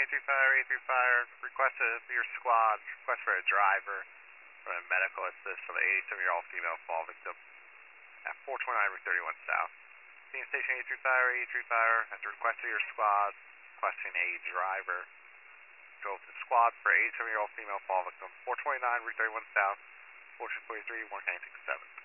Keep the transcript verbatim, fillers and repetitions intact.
eighty-three Fire, eighty-three Fire, requested your squad, request for a driver for a medical assist for the eighty-seven-year-old female fall victim at four twenty-nine Route thirty-one South. Team Station eighty-three Fire, eighty-three Fire, at the request of your squad, requesting a driver. Go to the squad for eighty-seven-year-old female fall victim, four twenty-nine Route thirty-one South, fourteen forty-three, Warren County six seven.